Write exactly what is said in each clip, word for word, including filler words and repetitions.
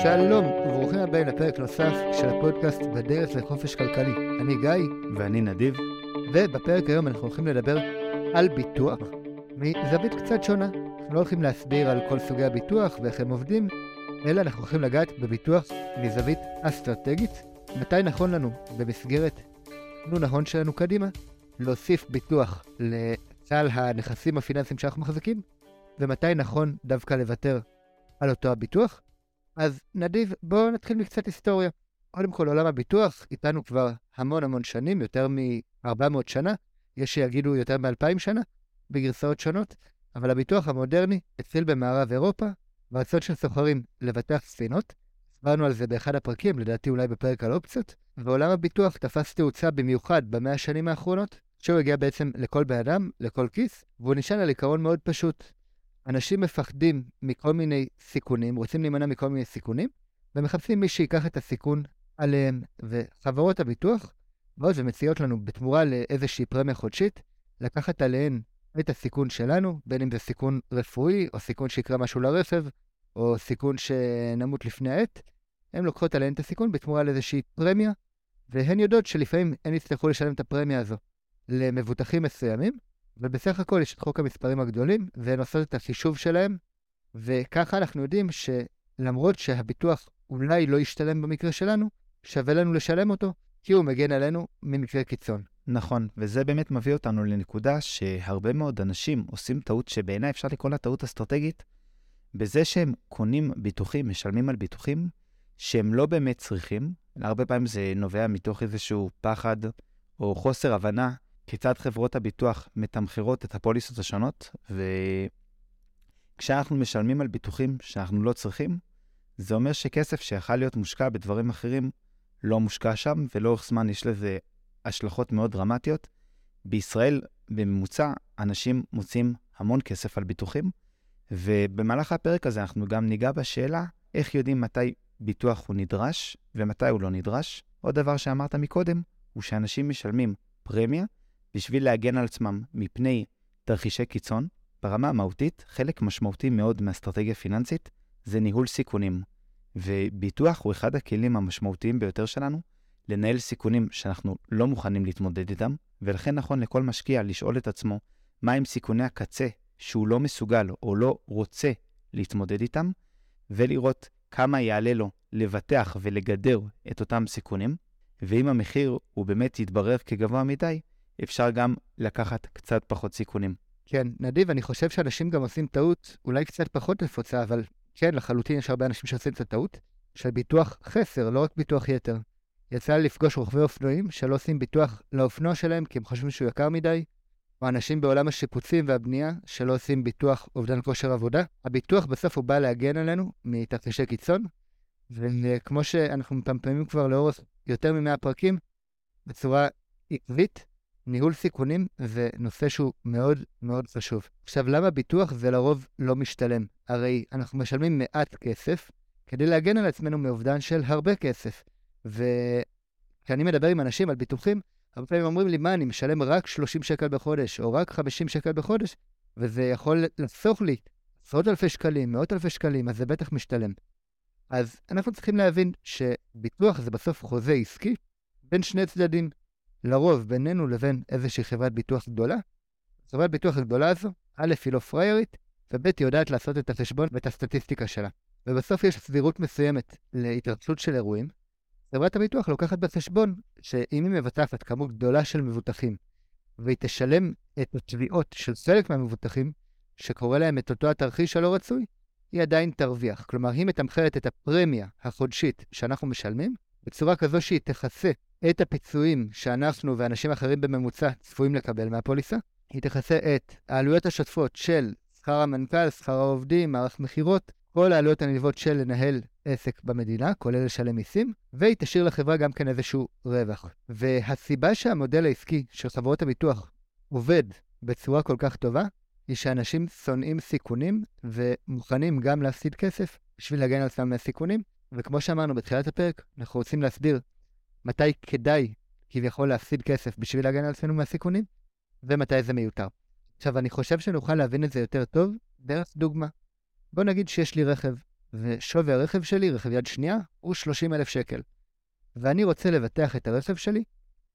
שלום וברוכים הבאים לפרק נוסף של הפודקאסט בדרך לחופש כלכלי. אני גיא. ואני נדיב. ובפרק היום אנחנו הולכים לדבר על ביטוח מזווית קצת שונה. אנחנו לא הולכים להסביר על כל סוגי הביטוח ואיך הם עובדים, אלא אנחנו הולכים לגעת בביטוח מזווית אסטרטגית. מתי נכון לנו במסגרת תכנון ההון שלנו קדימה להוסיף ביטוח לסל הנכסים הפיננסיים שאנחנו מחזיקים, ומתי נכון דווקא לוותר על אותו הביטוח. אז נדיב, בואו נתחיל מקצת היסטוריה. קודם כל, עולם הביטוח איתנו כבר המון המון שנים, יותר מ-ארבע מאות שנה, יש שיגידו יותר מ-אלפיים שנה, בגרסאות שונות, אבל הביטוח המודרני התחיל במערב אירופה, בארצות של סוחרים לבטח ספינות. הסברנו על זה באחד הפרקים, לדעתי אולי בפרק על אופציות, ועולם הביטוח תפס תאוצה במיוחד במאה השנים האחרונות, שהוא הגיע בעצם לכל בן אדם, לכל כיס, והוא נשען על עיקרון מאוד פשוט. אנשים מפחדים מכל מיני סיכונים, רוצים להימנע מכל מיני סיכונים, ומחפשים מי שיקח את הסיכון עליהם. וחברות הביטוח באות ומציעות לנו בתמורה לאיזושהי פרמיה חודשית, לקחת עליהן את הסיכון שלנו, בין אם זה סיכון רפואי, או סיכון שיקרה משהו לרכב, או סיכון שנמות לפני העת. הן לוקחות עליהן את הסיכון בתמורה לאיזושהי פרמיה, והן יודעות שלפעמים הן יצטרכו לשלם את הפרמיה הזו למבוטחים מסוימים, ובסך הכל יש את חוק המספרים הגדולים, והן עושות את החישוב שלהם, וככה אנחנו יודעים שלמרות שהביטוח אולי לא ישתלם במקרה שלנו, שווה לנו לשלם אותו, כי הוא מגן עלינו ממקרה קיצון. נכון, וזה באמת מביא אותנו לנקודה שהרבה מאוד אנשים עושים טעות שבעיניי אפשר לקרוא לה טעות אסטרטגית, בזה שהם קונים ביטוחים, משלמים על ביטוחים, שהם לא באמת צריכים. הרבה פעמים זה נובע מתוך איזשהו פחד או חוסר הבנה, כיצד חברות הביטוח מתמחרות את הפוליסות השונות, וכשאנחנו משלמים על ביטוחים שאנחנו לא צריכים, זה אומר שכסף שיכול להיות מושקע בדברים אחרים לא מושקע שם, ולאורך זמן יש לזה השלכות מאוד דרמטיות. בישראל בממוצע אנשים מוצאים המון כסף על ביטוחים, ובמהלך הפרק הזה אנחנו גם ניגע בשאלה איך יודעים מתי ביטוח הוא נדרש ומתי הוא לא נדרש. עוד דבר שאמרת מקודם הוא שאנשים משלמים פרמיה בשביל להגן על עצמם מפני תרחישי קיצון. ברמה המהותית, חלק משמעותי מאוד מאסטרטגיה פיננסית זה ניהול סיכונים. וביטוח הוא אחד הכלים המשמעותיים ביותר שלנו לנהל סיכונים שאנחנו לא מוכנים להתמודד איתם, ולכן נכון לכל משקיע לשאול את עצמו מהם סיכוני הקצה שהוא לא מסוגל או לא רוצה להתמודד איתם, ולראות כמה יעלה לו לבטח ולגדר את אותם סיכונים, ואם המחיר הוא באמת יתברר כגבוה מדי, אפשר גם לקחת קצת פחות סיכונים. כן, נדיב, אני חושב שאנשים גם עושים טעות, אולי קצת פחות נפוצה, אבל כן, לחלוטין יש הרבה אנשים שעושים את הטעות, של ביטוח חסר, לא רק ביטוח יתר. יצא לי לפגוש רוכבי אופנועים שלא עושים ביטוח לאופנוע שלהם, כי הם חושבים שהוא יקר מדי, או אנשים בעולם השיפוצים והבנייה שלא עושים ביטוח אובדן כושר עבודה. הביטוח בסוף הוא בא להגן עלינו מתרחישי קיצון, וכמו שאנחנו מפמפמים כבר לאורך יותר ממאה פרקים, בצורה עקבית, ניהול סיכונים זה נושא שהוא מאוד מאוד חשוב. עכשיו, למה ביטוח זה לרוב לא משתלם? הרי אנחנו משלמים מעט כסף כדי להגן על עצמנו מאובדן של הרבה כסף. וכשאני מדבר עם אנשים על ביטוחים, הרבה פעמים אומרים לי, מה, אני משלם רק שלושים שקל בחודש, או רק חמישים שקל בחודש, וזה יכול לחסוך לי עשרות אלפי שקלים, מאות אלפי שקלים, אז זה בטח משתלם. אז אנחנו צריכים להבין שביטוח זה בסוף חוזה עסקי בין שני צדדים. לרוב בינינו לבין איזושהי חברת ביטוח גדולה. חברת ביטוח הגדולה הזו, א' היא לא פריירית, וב' היא יודעת לעשות את החשבון ואת הסטטיסטיקה שלה. ובסוף יש סבירות מסוימת להתרחשות של אירועים. חברת הביטוח לוקחת בחשבון שאם היא מבטחת כמות גדולה של מבוטחים, והיא תשלם את התביעות של חלק מהמבוטחים, שקורא להם את אותו התרחיש הלא רצוי, היא עדיין תרוויח. כלומר, היא מתמחרת את הפרמיה החודשית שאנחנו משלמים, בצורה כזו שהיא תכסה את הפיצויים שאנחנו ואנשים אחרים בממוצע צפויים לקבל מהפוליסה. היא תכסה את העלויות השוטפות של שכר המנכ"ל, שכר העובדים, מערך מחירות, כל העלויות הנלוות של לנהל עסק במדינה, כולל לשלם מיסים, והיא תשאיר לחברה גם כן איזשהו רווח. והסיבה שהמודל העסקי של חברות הביטוח עובד בצורה כל כך טובה, היא שאנשים שונאים סיכונים ומוכנים גם להפסיד כסף בשביל להגן על עצמם מהסיכונים. וכמו שאמרנו בתחילת הפרק, אנחנו רוצים להסביר מתי כדאי כביכול להפסיד כסף בשביל להגן על עצמנו מהסיכונים, ומתי זה מיותר. עכשיו, אני חושב שנוכל להבין את זה יותר טוב דרך דוגמה. בוא נגיד שיש לי רכב, ושווי הרכב שלי, רכב יד שנייה, הוא שלושים אלף שקל. ואני רוצה לבטח את הרכב שלי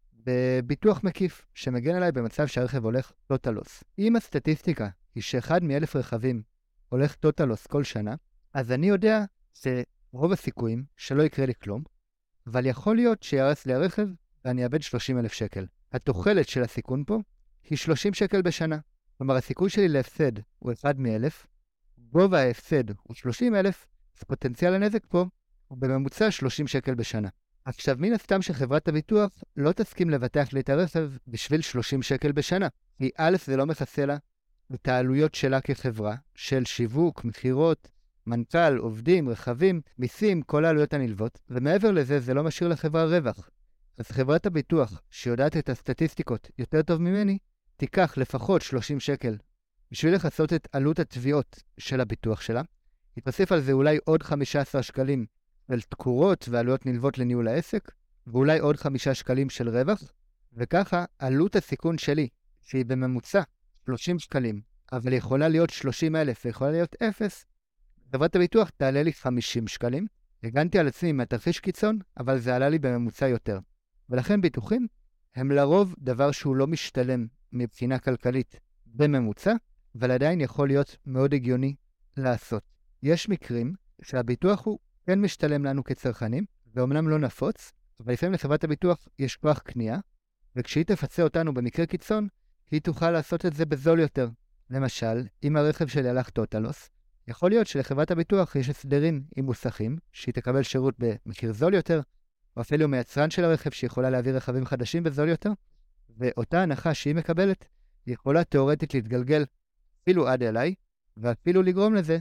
בביטוח מקיף, שמגן עליי במצב שהרכב הולך total loss. אם הסטטיסטיקה היא שאחד מאלף רכבים הולך total loss כל שנה, אז אני יודע שרוב הסיכויים שלא יקרה לי כלום, אבל יכול להיות שירס לי הרכב ואני אאבד שלושים אלף שקל. התוחלת של הסיכון פה היא שלושים שקל בשנה. כלומר, הסיכוי שלי להפסד הוא אחד מאלף, גובה ההפסד הוא שלושים אלף, אז פוטנציאל הנזק פה הוא בממוצע שלושים שקל בשנה. עכשיו, מן הסתם שחברת הביטוח לא תסכים לבטח לי את הרכב בשביל שלושים שקל בשנה. כי א', זה לא מכסה לה את העלויות שלה כחברה, של שיווק, מחירות, מנכ"ל, עובדים, רכבים, מיסים, כל העלויות הנלוות, ומעבר לזה זה לא משאיר לחברה רווח. אז חברת הביטוח, שיודעת את הסטטיסטיקות יותר טוב ממני, תיקח לפחות שלושים שקל בשביל לחסות את עלות התביעות של הביטוח שלה, יתוסיף על זה אולי עוד חמישה עשר שקלים של תקורות ועלויות נלוות לניהול העסק, ואולי עוד חמישה שקלים של רווח, וככה עלות הסיכון שלי, שהיא בממוצע שלושים שקלים, אבל יכולה להיות שלושים אלף ויכולה להיות אפס, חברת הביטוח תעלה לי חמישים שקלים. הגנתי על עצמי מהתרחיש קיצון, אבל זה עלה לי בממוצע יותר. ולכן ביטוחים הם לרוב דבר שהוא לא משתלם מבחינה כלכלית בממוצע, אבל עדיין יכול להיות מאוד הגיוני לעשות. יש מקרים שהביטוח הוא כן משתלם לנו כצרכנים, ואומנם לא נפוץ, אבל לפעמים לחברת הביטוח יש כוח קנייה, וכשהיא תפצה אותנו במקרה קיצון, היא תוכל לעשות את זה בזול יותר. למשל, אם הרכב שלי הלך טוטלוס, יכול להיות שלחברת הביטוח יש הסדרים עם מוסכים, שהיא תקבל שירות במחיר זול יותר, או אפילו מיצרן של הרכב שיכולה להביא רכבים חדשים בזול יותר, ואותה הנחה שהיא מקבלת, היא יכולה תיאורטית להתגלגל אפילו עד אליי, ואפילו לגרום לזה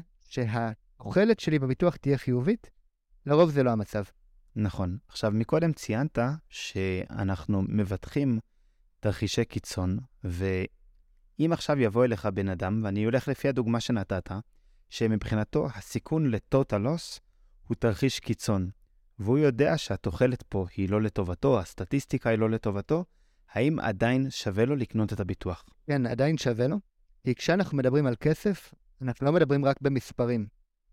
שהתוחלת שלי בביטוח תהיה חיובית. לרוב זה לא המצב. נכון. עכשיו, מקודם ציינת שאנחנו מבטחים תרחישי קיצון, ואם עכשיו יבוא אליך בן אדם, ואני הולך לפי הדוגמה שנתת, שמבחינתו הסיכון לטוטל לוס הוא תרחיש קיצון, והוא יודע שהתוחלת פה היא לא לטובתו, הסטטיסטיקה היא לא לטובתו, האם עדיין שווה לו לקנות את הביטוח? כן, עדיין שווה לו, כי כשאנחנו מדברים על כסף, אנחנו לא מדברים רק במספרים,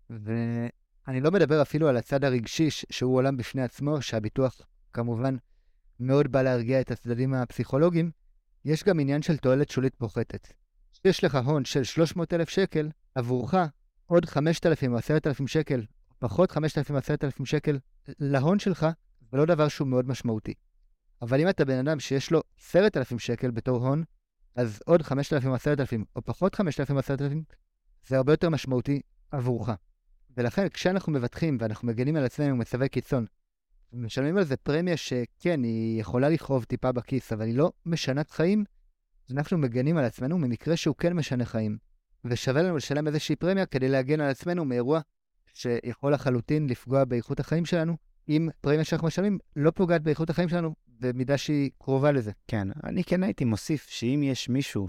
ואני לא מדבר אפילו על הצד הרגשי שהוא עולם בפני עצמו, שהביטוח כמובן מאוד בא להרגיע את הצדדים הפסיכולוגיים. יש גם עניין של תועלת שולית פוחתת. יש לך הון של שלוש מאות אלף שקל, עבורך עוד חמשת אלפים או עשרת אלפים שקל, פחות חמשת אלפים או עשרת אלפים שקל להון שלך, זה לא דבר שהוא מאוד משמעותי. אבל אם אתה בן אדם שיש לו עשרת אלפים שקל בתור הון, אז עוד חמשת אלפים או עשרת אלפים, או פחות חמשת אלפים או עשרת אלפים, זה הרבה יותר משמעותי עבורך. ולכן כשאנחנו מבטחים ואנחנו מגנים על עצמנו מצבי קיצון, משלמים על זה פרמיה שכן, היא יכולה לכאוב טיפה בכיס, אבל היא לא משנת חיים, אז אנחנו מגנים על עצמנו ממקרה שהוא כן משנה חיים. ושווה לנו לשלם איזושהי פרמיה כדי להגן על עצמנו מאירוע שיכול לחלוטין לפגוע באיכות החיים שלנו, אם פרמיה שאנחנו משלמים לא פוגעת באיכות החיים שלנו במידה שהיא קרובה לזה. כן, אני כן הייתי מוסיף שאם יש מישהו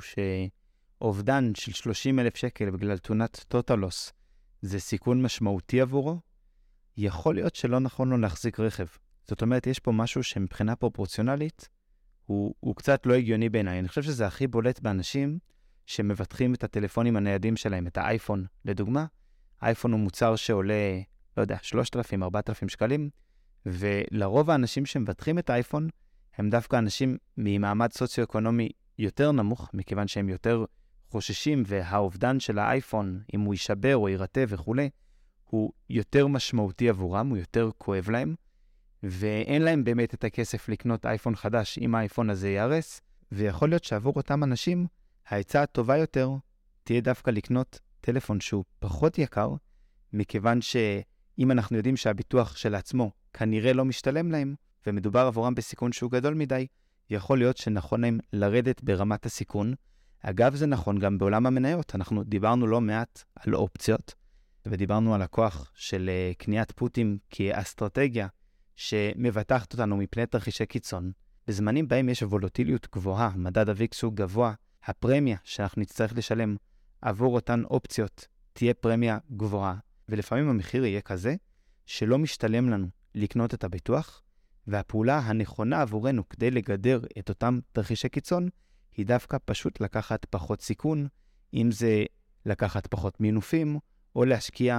שאובדן של שלושים אלף שקל בגלל תאונת טוטלוס זה סיכון משמעותי עבורו, יכול להיות שלא נכון לו להחזיק רכב. זאת אומרת, יש פה משהו שמבחינה פרופורציונלית הוא, הוא קצת לא הגיוני בעיניי. אני חושב שזה הכי בולט באנשים שמבטחים את הטלפונים הניידים שלהם, את האייפון. לדוגמה, האייפון הוא מוצר שעולה, לא יודע, שלושת אלפים, ארבעת אלפים שקלים, ולרוב האנשים שמבטחים את האייפון הם דווקא אנשים ממעמד סוציו-אקונומי יותר נמוך, מכיוון שהם יותר חוששים, והאובדן של האייפון, אם הוא יישבר או יירטה וכו', הוא יותר משמעותי עבורם, הוא יותר כואב להם, ואין להם באמת את הכסף לקנות אייפון חדש אם האייפון הזה יערס, ויכול להיות שעבור אותם אנשים, ההצעה הטובה יותר תהיה דווקא לקנות טלפון שהוא פחות יקר, מכיוון שאם אנחנו יודעים שהביטוח של עצמו כנראה לא משתלם להם, ומדובר עבורם בסיכון שהוא גדול מדי, יכול להיות שנכון להם לרדת ברמת הסיכון. אגב, זה נכון גם בעולם המניות. אנחנו דיברנו לא מעט על אופציות, ודיברנו על הכוח של קניית פוטים כאסטרטגיה שמבטחת אותנו מפני תרחישי קיצון. בזמנים בהם יש וולוטיליות גבוהה, מדד הוויקס הוא גבוה, הפרמיה שאנחנו נצטרך לשלם עבור אותן אופציות תהיה פרמיה גבוהה, ולפעמים המחיר יהיה כזה שלא משתלם לנו לקנות את הביטוח, והפעולה הנכונה עבורנו כדי לגדר את אותם תרחישי קיצון היא דווקא פשוט לקחת פחות סיכון, אם זה לקחת פחות מינופים, או להשקיע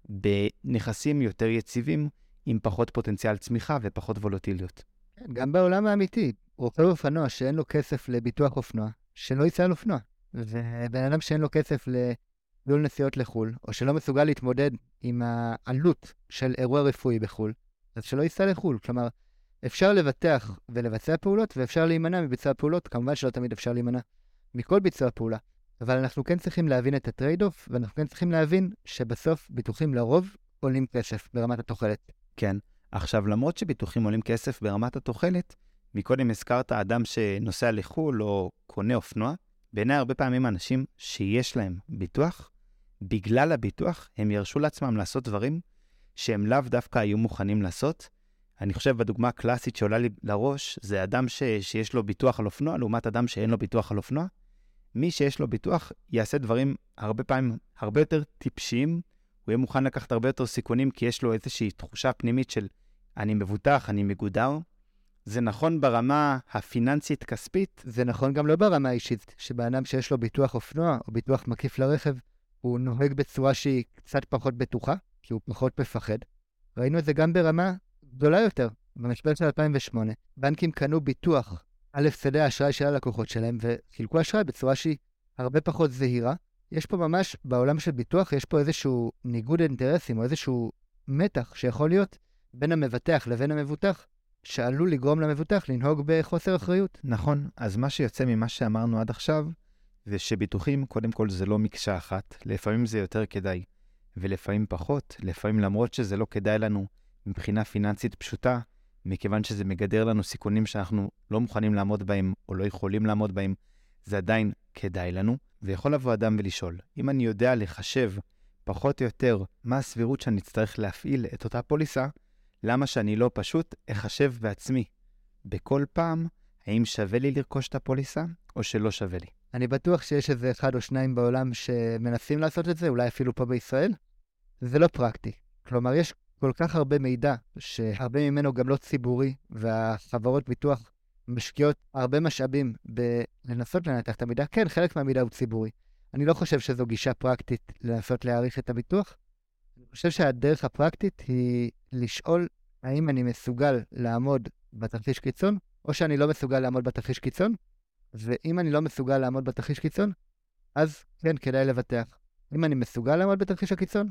בנכסים יותר יציבים, עם פחות פוטנציאל צמיחה ופחות וולטיליות. כן, גם בעולם האמיתי, רוכב אופנוע שאין לו כסף לביטוח אופנוע, שלא ייסע על אופנוע. ובן אדם שאין לו כסף לניהול נסיעות לחול, או שלא מסוגל להתמודד עם העלות של אירוע רפואי בחול, אז שלא ייסע לחול. כלומר, אפשר לבטח ולבצע פעולות, ואפשר להימנע מביצוע פעולות. כמובן שלא תמיד אפשר להימנע מכל ביצוע פעולה. אבל אנחנו כן צריכים להבין את הטרייד-אוף, ואנחנו כן צריכים להבין שבסוף ביטוחים לרוב עולים כסף ברמת התוחלת. כן. עכשיו, למרות שביטוחים עולים כסף ברמת התוחלת, מקודם הזכרת אדם שנוסע לחול או קונה אופנוע, בעיניי הרבה פעמים אנשים שיש להם ביטוח, בגלל הביטוח הם ירשו לעצמם לעשות דברים שהם לאו דווקא היו מוכנים לעשות. אני חושב בדוגמה הקלאסית שעולה לי לראש, זה אדם ש... שיש לו ביטוח על אופנוע, לעומת אדם שאין לו ביטוח על אופנוע. מי שיש לו ביטוח יעשה דברים הרבה פעמים הרבה יותר טיפשיים, הוא יהיה מוכן לקחת הרבה יותר סיכונים, כי יש לו איזושהי תחושה פנימית של אני מבוטח, אני מגודר. זה נכון ברמה הפיננסית-כספית. זה נכון גם לא ברמה האישית, שבאדם שיש לו ביטוח אופנוע או ביטוח מקיף לרכב, הוא נוהג בצורה שהיא קצת פחות בטוחה, כי הוא פחות מפחד. ראינו את זה גם ברמה גדולה יותר, במשבר של אלפיים ושמונה. בנקים קנו ביטוח על הפסדי האשראי של הלקוחות שלהם, וחילקו אשראי בצורה שהיא הרבה פחות זהירה. יש פה ממש, בעולם של ביטוח, יש פה איזשהו ניגוד אינטרסים, או איזשהו מתח שיכול להיות בין המבטח לבין המבוטח, שעלול לגרום למבוטח לנהוג בחוסר אחריות. נכון, אז מה שיוצא ממה שאמרנו עד עכשיו, זה שביטוחים, קודם כל זה לא מקשה אחת, לפעמים זה יותר כדאי, ולפעמים פחות, לפעמים למרות שזה לא כדאי לנו מבחינה פיננסית פשוטה, מכיוון שזה מגדר לנו סיכונים שאנחנו לא מוכנים לעמוד בהם, או לא יכולים לעמוד בהם, זה עדיין כדאי לנו, ויכול לבוא אדם ולשאול, אם אני יודע לחשב פחות או יותר מה הסבירות שאני צריך להפעיל את אותה פוליסה, למה שאני לא פשוט אחשב בעצמי בכל פעם, האם שווה לי לרכוש את הפוליסה או שלא שווה לי? אני בטוח שיש איזה אחד או שניים בעולם שמנסים לעשות את זה, אולי אפילו פה בישראל. זה לא פרקטי. כלומר, יש כל כך הרבה מידע שהרבה ממנו גם לא ציבורי, והחברות ביטוח משקיעות הרבה משאבים בלנסות לנתח את המידע. כן, חלק מהמידע הוא ציבורי. אני לא חושב שזו גישה פרקטית לנסות להעריך את הביטוח. אני חושב שהדרך הפרקטית היא לשאול האם אני מסוגל לעמוד בתרחיש קיצון, או שאני לא מסוגל לעמוד בתרחיש קיצון, ואם אני לא מסוגל לעמוד בתרחיש קיצון, אז כן, כדאי לבטח. אם אני מסוגל לעמוד בתרחיש הקיצון,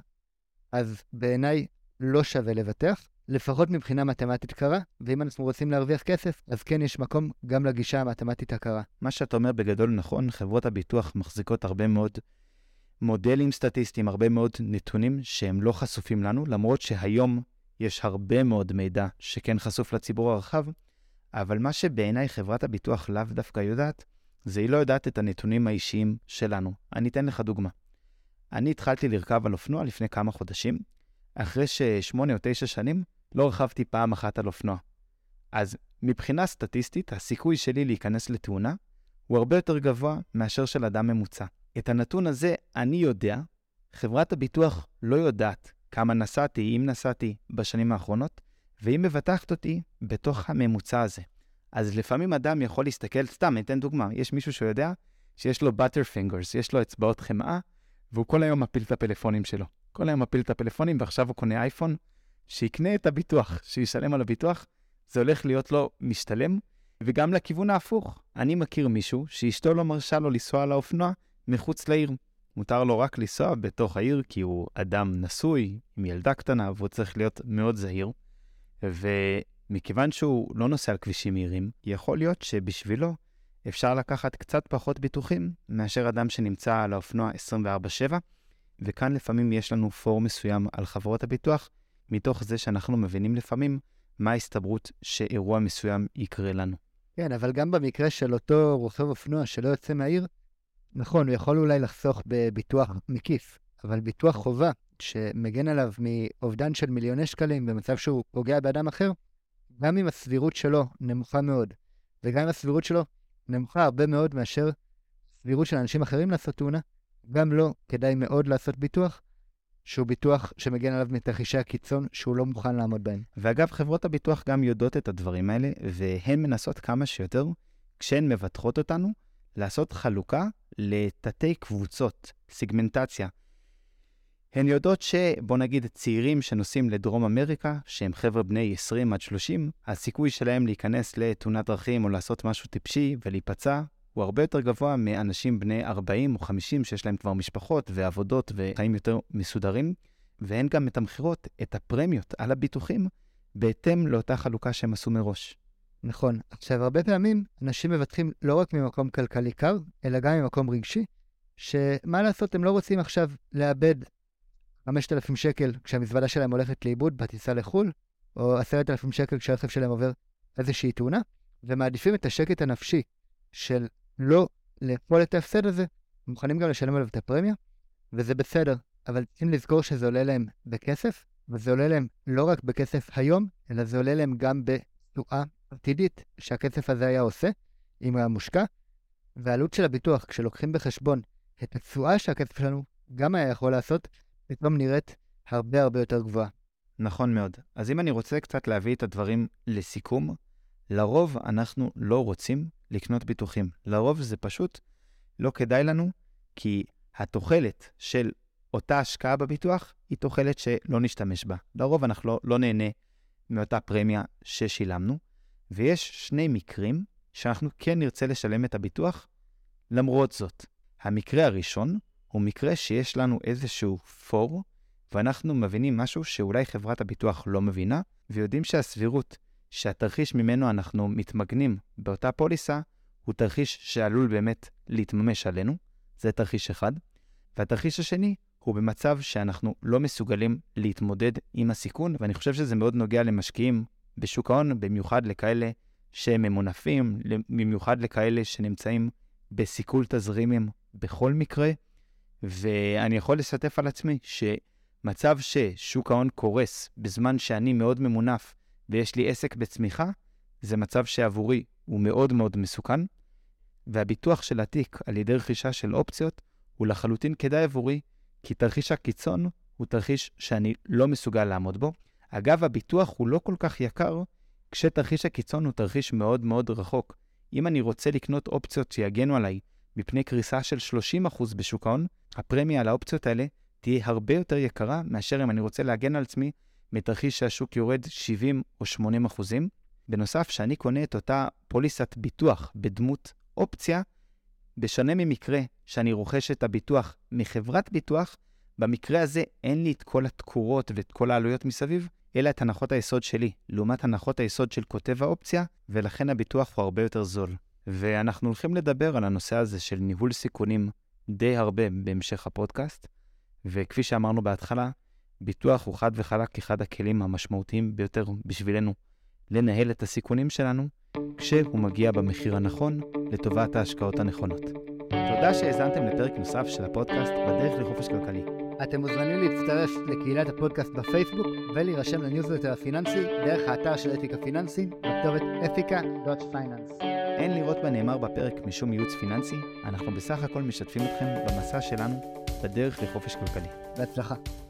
אז בעיניי לא שווה לבטח, לפחות מבחינה מתמטית קרה, ואם אנחנו רוצים להרוויח כסף, אז כן יש מקום גם לגישה המתמטית הקרה. מה שאתה אומר בגדול נכון, חברות הביטוח מחזיקות הרבה מאוד מודלים סטטיסטיים, הרבה מאוד נתונים שהם לא חשופים לנו, למרות שהיום יש הרבה מאוד מידע שכן חשוף לציבור הרחב, אבל מה שבעיניי חברת הביטוח לאו דווקא יודעת, זה היא לא יודעת את הנתונים האישיים שלנו. אני אתן לך דוגמה. אני התחלתי לרכב על אופנוע לפני כמה חודשים, אחרי ששמונה או תשע שנים לא רכבתי פעם אחת על אופנוע. אז מבחינה סטטיסטית, הסיכוי שלי להיכנס לתאונה הוא הרבה יותר גבוה מאשר של אדם ממוצע. את הנתון הזה אני יודע, חברת הביטוח לא יודעת כמה נסעתי, אם נסעתי בשנים האחרונות, והיא מבטחת אותי בתוך הממוצע הזה. אז לפעמים אדם יכול להסתכל, סתם, אתן דוגמה, יש מישהו שיודע שיש לו butterfingers, יש לו אצבעות חמאה, והוא כל היום מפיל את הפלאפונים שלו. כל היום מפיל את הפלאפונים, ועכשיו הוא קונה אייפון, שיקנה את הביטוח, שישלם על הביטוח, זה הולך להיות לו משתלם, וגם לכיוון ההפוך. אני מכיר מישהו שאשתו לא מרשה לו לנסוע על האופנוע מחוץ לעיר. מותר לו רק לנסוע בתוך העיר, כי הוא אדם נשוי, עם ילדה קטנה, והוא צריך להיות מאוד זהיר. ומכיוון שהוא לא נוסע על כבישים מהירים, יכול להיות שבשבילו אפשר לקחת קצת פחות ביטוחים מאשר אדם שנמצא על האופנוע עשרים וארבע שבע, וכאן לפעמים יש לנו פור מסוים על חברות הביטוח, מתוך זה שאנחנו מבינים לפעמים מה ההסתברות שאירוע מסוים יקרה לנו. כן, אבל גם במקרה של אותו רוכב אופנוע שלא יוצא מהעיר, נכון, הוא יכול אולי לחסוך בביטוח מקיף, אבל ביטוח חובה שמגן עליו מאובדן של מיליוני שקלים במצב שהוא פוגע באדם אחר, גם אם הסבירות שלו נמוכה מאוד, וגם אם הסבירות שלו נמוכה הרבה מאוד מאשר סבירות של אנשים אחרים לעשות תאונה, גם לא כדאי מאוד לעשות ביטוח, שהוא ביטוח שמגן עליו מתרחישי הקיצון שהוא לא מוכן לעמוד בהם. ואגב, חברות הביטוח גם יודעות את הדברים האלה, והן מנסות כמה שיותר, כשהן מבטחות אותנו, לעשות חלוקה לתתי קבוצות, סיגמנטציה. הן יודעות שבוא נגיד צעירים שנוסעים לדרום אמריקה, שהם חבר'ה בני עשרים עד שלושים, הסיכוי שלהם להיכנס לתאונת דרכים או לעשות משהו טיפשי ולהיפצע, הוא הרבה יותר גבוה מאנשים בני ארבעים או חמישים שיש להם כבר משפחות ועבודות וחיים יותר מסודרים, והן גם מתמחרות את הפרמיות על הביטוחים בהתאם לאותה חלוקה שהם עשו מראש. נכון. עכשיו, הרבה פעמים אנשים מבטחים לא רק ממקום כלכלי קר, אלא גם ממקום רגשי, שמה לעשות, הם לא רוצים עכשיו לאבד חמשת אלפים שקל כשהמזוודה שלהם הולכת לאיבוד בטיסה לחול, או עשרת אלפים שקל כשהרכב שלהם עובר איזושהי תאונה, ומעדיפים את השקט הנפשי של לא לאכול את ההפסד הזה, מוכנים גם לשלם עליו את הפרמיה, וזה בסדר, אבל צריכים לזכור שזה עולה להם בכסף, וזה עולה להם לא רק בכסף היום, אלא זה עולה להם גם בתנועה עתידית שהכסף הזה היה עושה, אם היה מושקע, והעלות של הביטוח, כשלוקחים בחשבון את התשואה שהכסף שלנו גם היה יכול לעשות, פתאום נראית הרבה הרבה יותר גבוהה. נכון מאוד. אז אם אני רוצה קצת להביא את הדברים לסיכום, לרוב אנחנו לא רוצים לקנות ביטוחים. לרוב זה פשוט לא כדאי לנו, כי התוחלת של אותה השקעה בביטוח היא תוחלת שלא נשתמש בה. לרוב אנחנו לא, לא נהנה מאותה פרמיה ששילמנו, ויש שני מקרים שאנחנו כן נרצה לשלם את הביטוח למרות זאת. המקרה הראשון הוא מקרה שיש לנו איזשהו פור, ואנחנו מבינים משהו שאולי חברת הביטוח לא מבינה, ויודעים שהסבירות שהתרחיש ממנו אנחנו מתמגנים באותה פוליסה, הוא תרחיש שעלול באמת להתממש עלינו. זה תרחיש אחד. והתרחיש השני הוא במצב שאנחנו לא מסוגלים להתמודד עם הסיכון, ואני חושב שזה מאוד נוגע למשקיעים בשוק ההון, במיוחד לכאלה שהם ממונפים, במיוחד לכאלה שנמצאים בסיכול תזרימים בכל מקרה, ואני יכול לשתף על עצמי שמצב ששוק ההון קורס בזמן שאני מאוד ממונף ויש לי עסק בצמיחה, זה מצב שעבורי הוא מאוד מאוד מסוכן, והביטוח של התיק על ידי רכישה של אופציות הוא לחלוטין כדאי עבורי, כי תרחיש הקיצון הוא תרחיש שאני לא מסוגל לעמוד בו. אגב, הביטוח הוא לא כל כך יקר, כשתרחיש הקיצון הוא תרחיש מאוד מאוד רחוק. אם אני רוצה לקנות אופציות שיגנו עליי מפני קריסה של שלושים אחוז בשוק ההון, הפרמיה על האופציות האלה תהיה הרבה יותר יקרה מאשר אם אני רוצה להגן על עצמי מתרחיש שהשוק יורד שבעים או שמונים אחוזים. בנוסף, שאני קונה את אותה פוליסת ביטוח בדמות אופציה, בשונה ממקרה שאני רוכש את הביטוח מחברת ביטוח, במקרה הזה אין לי את כל התקורות ואת כל העלויות מסביב, אלא את הנחות היסוד שלי, לעומת הנחות היסוד של כותב האופציה, ולכן הביטוח הוא הרבה יותר זול. ואנחנו הולכים לדבר על הנושא הזה של ניהול סיכונים די הרבה בהמשך הפודקאסט, וכפי שאמרנו בהתחלה, ביטוח הוא חד וחלק אחד הכלים המשמעותיים ביותר בשבילנו לנהל את הסיכונים שלנו, כשהוא מגיע במחיר הנכון לטובת ההשקעות הנכונות. תודה שהאזנתם לפרק נוסף של הפודקאסט בדרך לחופש כלכלי. אתם מוזמנים להצטרף לקהילת הפודקאסט בפייסבוק ולהירשם לניוזלטר הפיננסי דרך האתר של אתיקה פיננסי בכתובת אפיקה דוט פייננס. אין לראות בנאמר בפרק משום ייעוץ פיננסי, אנחנו בסך הכל משתפים אתכם במסע שלנו בדרך לחופש כלכלי. בהצלחה.